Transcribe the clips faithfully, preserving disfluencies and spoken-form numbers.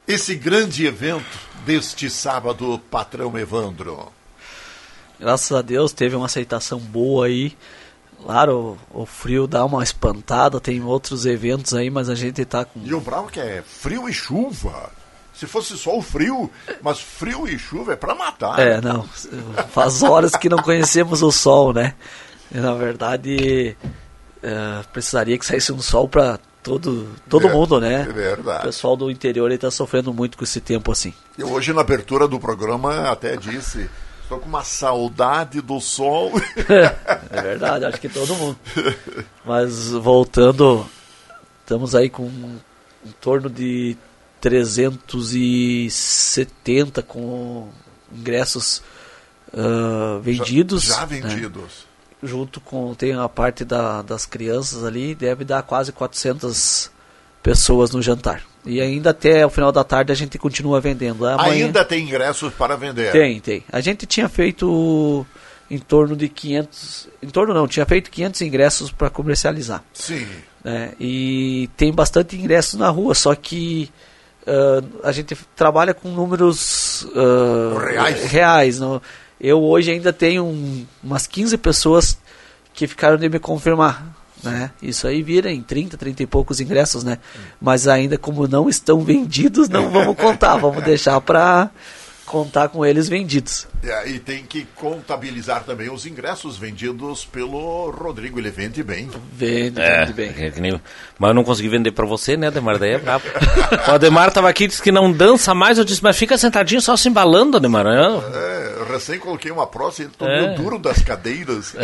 esse grande evento deste sábado, patrão Evandro? Graças a Deus teve uma aceitação boa aí. Claro, o, o frio dá uma espantada, tem outros eventos aí, mas a gente tá com... E o bravo que é frio e chuva. Se fosse só o frio, mas frio e chuva é pra matar. É, não, faz horas que não conhecemos o sol, né? E, na verdade, é, precisaria que saísse um sol pra todo, todo é, mundo, né? É verdade. O pessoal do interior está sofrendo muito com esse tempo assim. Eu hoje na abertura do programa até disse, estou com uma saudade do sol. É verdade, acho que todo mundo. Mas voltando, estamos aí com em torno de trezentos e setenta com ingressos uh, vendidos. Já, já vendidos. Né? Junto com, tem a parte da, das crianças ali, deve dar quase quatrocentas pessoas no jantar. E ainda até o final da tarde a gente continua vendendo. Amanhã... Ainda tem ingressos para vender? Tem, tem. A gente tinha feito em torno de quinhentos, em torno não, tinha feito quinhentos ingressos para comercializar. Sim. Né? E tem bastante ingressos na rua, só que Uh, a gente trabalha com números uh, reais. reais no, eu hoje ainda tenho um, umas quinze pessoas que ficaram de me confirmar, né? Isso aí vira em trinta, trinta e poucos ingressos, né? Mas ainda como não estão vendidos, não vamos contar, vamos deixar para contar com eles vendidos. É, e tem que contabilizar também os ingressos vendidos pelo Rodrigo, ele vende bem. Vende, é, vende bem. É que nem... Mas eu não consegui vender pra você, né, Ademar? Daí é brabo. O Ademar tava aqui e disse que não dança mais, eu disse, mas fica sentadinho só se embalando, Ademar. É, eu recém coloquei uma prótese, tô é. meio duro das cadeiras.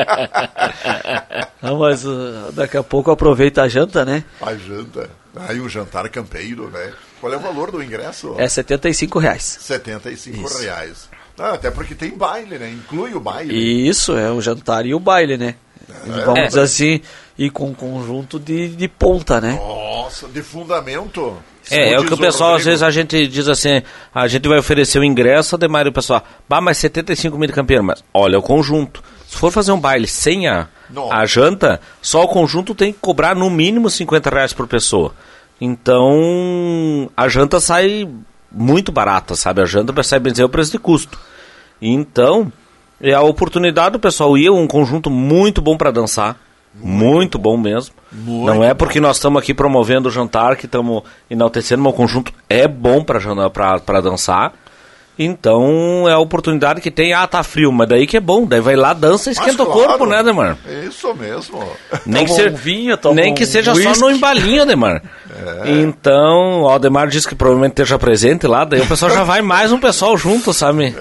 Não, mas uh, daqui a pouco aproveita a janta, né? A janta. Aí um jantar campeiro, né? Qual é o valor do ingresso? É setenta e cinco reais. setenta e cinco reais. Ah, até porque tem baile, né? Inclui o baile. Isso, é o jantar e o baile, né? É. Vamos é. dizer assim, e com um conjunto de, de ponta, né? Nossa, de fundamento. É, é o que o pessoal, Rodrigo. Às vezes a gente diz assim, a gente vai oferecer o ingresso, Ademar, e o pessoal, bah, mas setenta e cinco mil de campeiro, mas olha o conjunto. Se for fazer um baile sem a, a janta, só o conjunto tem que cobrar no mínimo cinquenta reais por pessoa. Então, a janta sai muito barata, sabe? A janta sai bem dizer o preço de custo. Então, é a oportunidade do pessoal ir, um conjunto muito bom para dançar. Muito, muito bom. bom mesmo. Muito Não é porque bom. Nós estamos aqui promovendo o jantar que estamos enaltecendo, mas o conjunto é bom para dançar. Então é a oportunidade que tem. Ah, tá frio, mas daí que é bom. Daí vai lá, dança e esquenta claro, o corpo, né, Ademar? É isso mesmo. Nem, que, ser, um vinho, nem um que seja whisky. Só no embalinho, Ademar. É. Então, o Ademar disse que provavelmente esteja presente lá, daí o pessoal já vai mais um pessoal junto, sabe?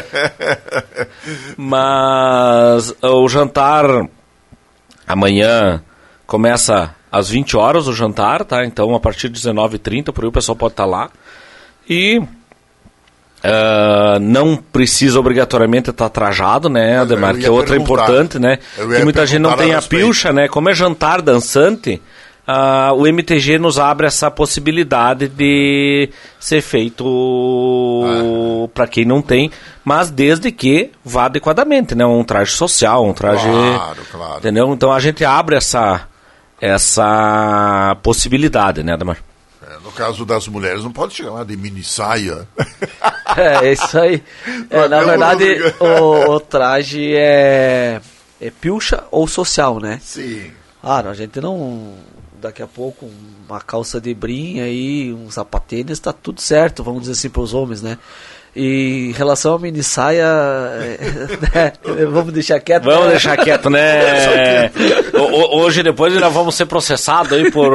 Mas o jantar amanhã começa às vinte horas o jantar, tá? Então a partir de dezenove e trinta, por aí o pessoal pode estar lá. E uh, não precisa obrigatoriamente estar trajado, né, Ademar? Que é outra importante, né? Que muita gente não tem a pilcha, né? Como é jantar dançante, uh, o M T G nos abre essa possibilidade de ser feito ah. para quem não tem, mas desde que vá adequadamente, né? Um traje social, um traje... Claro, claro. Entendeu? Então a gente abre essa, essa possibilidade, né, Ademar? No caso das mulheres, não pode chegar lá de mini saia. É, isso aí. É, na verdade, o, o traje é, é pilcha ou social, né? Sim. Claro, a gente não... Daqui a pouco, uma calça de brim aí, um sapatênis, está tudo certo, vamos dizer assim, para os homens, né? E em relação à mini saia, é, né, vamos deixar quieto. Vamos né? deixar quieto, né? Hoje, depois, nós vamos ser processados aí por...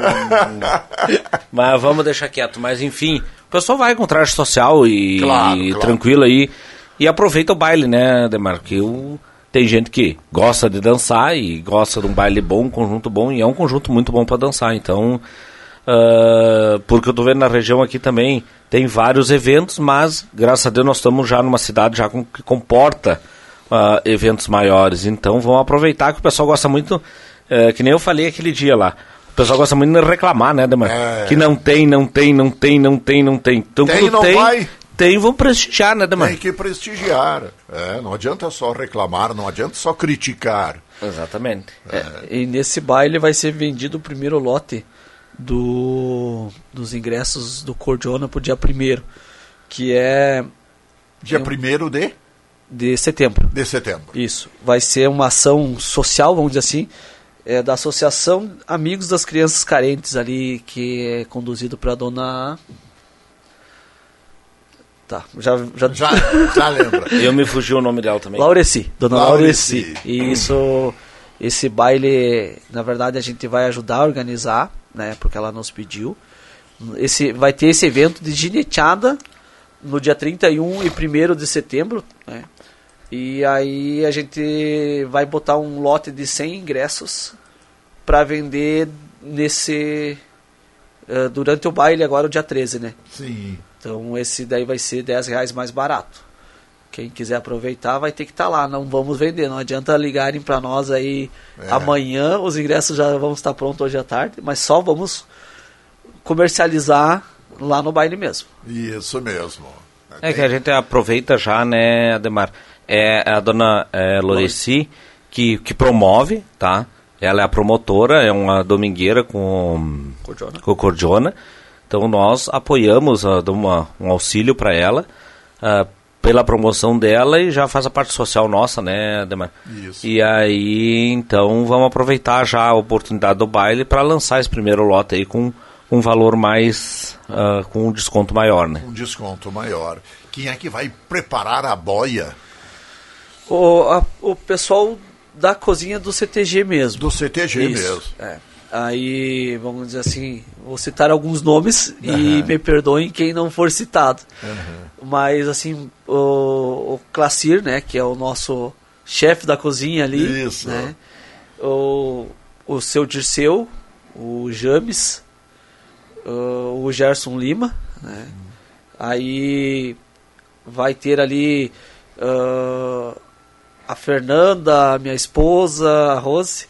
Mas vamos deixar quieto. Mas, enfim, o pessoal vai com traje social e, claro, e claro. tranquilo aí. E aproveita o baile, né, Ademar? Que o... Tem gente que gosta de dançar e gosta de um baile bom, um conjunto bom, e é um conjunto muito bom para dançar. Então, uh, porque eu tô vendo na região aqui também, tem vários eventos, mas, graças a Deus, nós estamos já numa cidade já com, que comporta uh, eventos maiores. Então, vamos aproveitar que o pessoal gosta muito, uh, que nem eu falei aquele dia lá, o pessoal gosta muito de reclamar, né, Ademar? É. Que não tem, não tem, não tem, não tem, não tem. Então, tem, quando não tem... vai. Tem, vão prestigiar, né, Ademar? Tem que prestigiar. É, não adianta só reclamar, não adianta só criticar. Exatamente. É, e nesse baile vai ser vendido o primeiro lote do, dos ingressos do Cordiona pro dia primeiro, que é... Dia primeiro de? De setembro. De setembro. Isso. Vai ser uma ação social, vamos dizer assim, é, da Associação Amigos das Crianças Carentes ali, que é conduzido para a dona... Tá, já... Já, já, já lembra. Eu me fugi o nome dela também. Laureci, dona Laureci. Laureci. E isso, esse baile, na verdade, a gente vai ajudar a organizar, né, porque ela nos pediu. Esse, vai ter esse evento de gineteada no dia trinta e um e primeiro de setembro, né? E aí a gente vai botar um lote de cem ingressos para vender nesse uh, durante o baile agora, o dia treze, né? Sim. Então esse daí vai ser dez reais mais barato. Quem quiser aproveitar vai ter que estar tá lá, não vamos vender, não adianta ligarem para nós aí é. Amanhã, os ingressos já vão estar prontos hoje à tarde, mas só vamos comercializar lá no baile mesmo. Isso mesmo. É que a gente aproveita já, né, Ademar? É a dona é, Laureci que, que promove, tá? Ela é a promotora, é uma domingueira com Cordiona. com Cordiona. Então nós apoiamos, uh, damos uma, um auxílio para ela, uh, pela promoção dela e já faz a parte social nossa, né, Ademar? Isso. E aí, então, vamos aproveitar já a oportunidade do baile para lançar esse primeiro lote aí com um valor mais, uh, com um desconto maior, né? Um desconto maior. Quem é que vai preparar a boia? O, a, o pessoal da cozinha do C T G mesmo. Do C T G Isso, mesmo. É. Aí, vamos dizer assim, vou citar alguns nomes uhum. e me perdoem quem não for citado. Uhum. Mas, assim, o, o Clacir, né, que é o nosso chefe da cozinha ali. Isso. Né, o, o seu Dirceu, o James, o, o Gerson Lima, né. Uhum. Aí vai ter ali uh, a Fernanda, minha esposa, a Rose,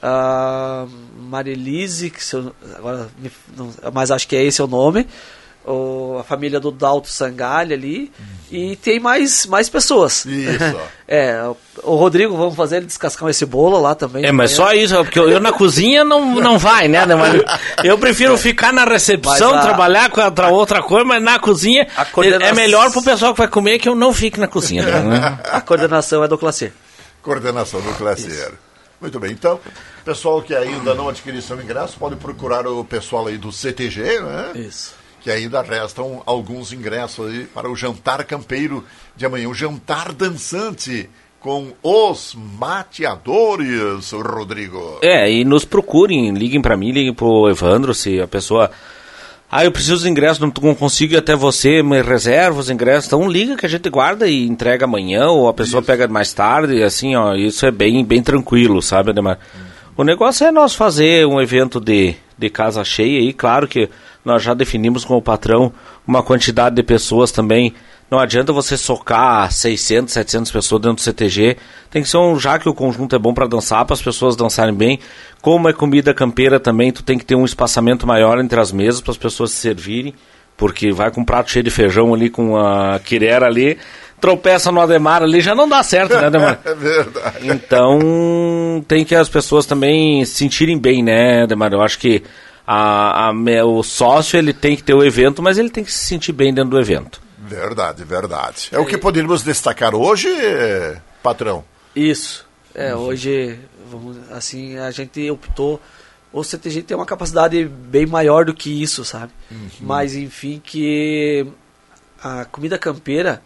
a Marilise, que se eu, agora, não, mas acho que é esse o nome, o, a família do Dalto Sangalha ali, uhum. e tem mais, mais pessoas. Isso. É, o Rodrigo, vamos fazer ele descascar esse bolo lá também. É, mas só isso, porque eu, eu na cozinha não, não vai, né? Eu prefiro ficar na recepção, a, trabalhar com outra, outra coisa, mas na cozinha coordenação... é melhor pro pessoal que vai comer que eu não fique na cozinha. Né? A coordenação é do Clacir. Coordenação do Clacir. Muito bem, então, pessoal que ainda não adquiriu seu ingresso, pode procurar o pessoal aí do C T G, né? Isso. Que ainda restam alguns ingressos aí para o jantar campeiro de amanhã, o jantar dançante com os mateadores, Rodrigo. É, e nos procurem, liguem para mim, liguem pro Evandro, se a pessoa... Ah, eu preciso dos ingressos, não consigo ir até você, me reserva os ingressos. Então liga que a gente guarda e entrega amanhã, ou a pessoa isso. pega mais tarde, e assim, ó, isso é bem, bem tranquilo, sabe, Ademar? Hum. O negócio é nós fazer um evento de, de casa cheia, e claro que nós já definimos com o patrão uma quantidade de pessoas também. Não adianta você socar seiscentas, setecentas pessoas dentro do C T G. Tem que ser um, já que o conjunto é bom para dançar, para as pessoas dançarem bem. Como é comida campeira também, tu tem que ter um espaçamento maior entre as mesas para as pessoas se servirem. Porque vai com um prato cheio de feijão ali, com a quirera ali, tropeça no Ademar ali, já não dá certo, né, Ademar? É verdade. Então, tem que as pessoas também se sentirem bem, né, Ademar? Eu acho que a, a, o sócio, ele tem que ter o evento, mas ele tem que se sentir bem dentro do evento. Verdade, verdade. É o que poderíamos destacar hoje, patrão? Isso. É, uhum. hoje, vamos, assim, a gente optou... O C T G tem uma capacidade bem maior do que isso, sabe? Uhum. Mas, enfim, que a comida campeira,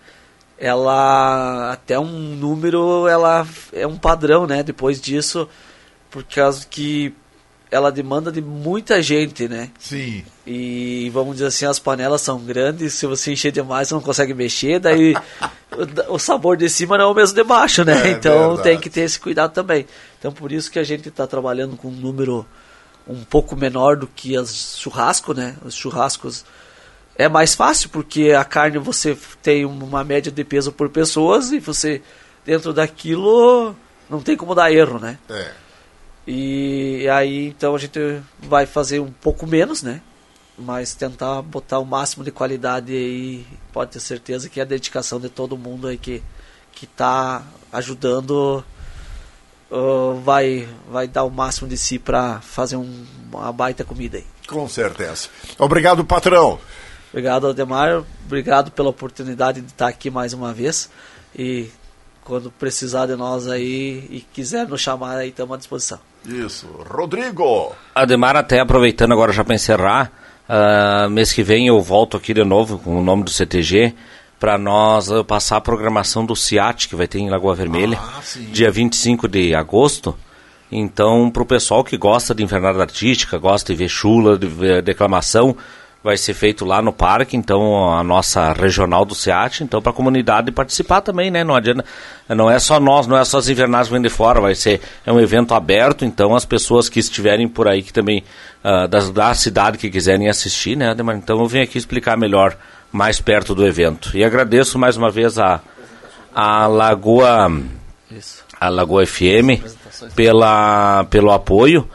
ela, até um número, ela é um padrão, né? Depois disso, por causa que ela demanda de muita gente, né? Sim. E, vamos dizer assim, as panelas são grandes, se você encher demais, você não consegue mexer, daí o, o sabor de cima não é o mesmo de baixo, né? É, então, verdade. Tem que ter esse cuidado também. Então, por isso que a gente está trabalhando com um número um pouco menor do que as churrasco, né? Os churrascos é mais fácil, porque a carne você tem uma média de peso por pessoas e você, dentro daquilo, não tem como dar erro, né? É. E aí, então, a gente vai fazer um pouco menos, né? Mas tentar botar o máximo de qualidade aí, pode ter certeza que é a dedicação de todo mundo aí que, que tá ajudando uh, vai, vai dar o máximo de si para fazer um, uma baita comida aí. Com certeza. Obrigado, patrão. Obrigado, Aldemar. Obrigado pela oportunidade de estar aqui mais uma vez. E quando precisar de nós aí e quiser nos chamar aí, estamos à disposição. Isso. Rodrigo. Aldemar, até aproveitando agora já para encerrar, uh, mês que vem eu volto aqui de novo com o nome do C T G para nós uh, passar a programação do SEAT, que vai ter em Lagoa Vermelha, ah, dia vinte e cinco de agosto. Então, para o pessoal que gosta de invernada artística, gosta de ver chula, de ver declamação, vai ser feito lá no parque, então a nossa regional do SEAT, então para a comunidade participar também, né? Não adianta, não é só nós, não é só as invernadas que vêm de fora, vai ser é um evento aberto, então as pessoas que estiverem por aí, que também uh, da, da cidade que quiserem assistir, né? Então eu venho aqui explicar melhor, mais perto do evento. E agradeço mais uma vez a, a Lagoa, Isso. a Lagoa F M pela, pelo apoio.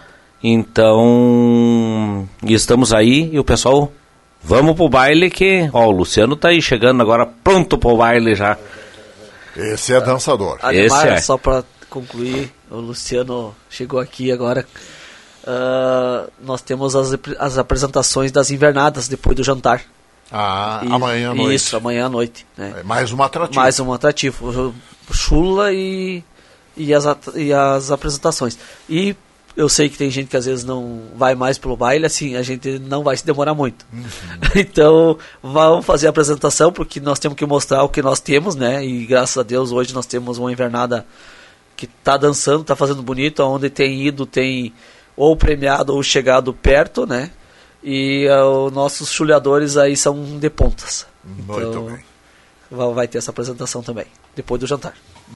Então, estamos aí e o pessoal, vamos pro baile que, ó, o Luciano tá aí chegando agora pronto pro baile já. Esse é dançador. Ademar, Esse é. Só para concluir, o Luciano chegou aqui agora. Uh, nós temos as, as apresentações das invernadas depois do jantar. Ah, E, amanhã à noite. Isso, amanhã à noite. Né? É mais um atrativo. Mais um atrativo. Chula e, e, as, e as apresentações. E eu sei que tem gente que às vezes não vai mais pelo baile, assim, a gente não vai se demorar muito. Uhum. Então, vamos fazer a apresentação, porque nós temos que mostrar o que nós temos, né? E graças a Deus, hoje nós temos uma invernada que está dançando, está fazendo bonito, onde tem ido, tem ou premiado ou chegado perto, né? E uh, os nossos chuleadores aí são de pontas. Muito então, bem. Vai ter essa apresentação também, depois do jantar.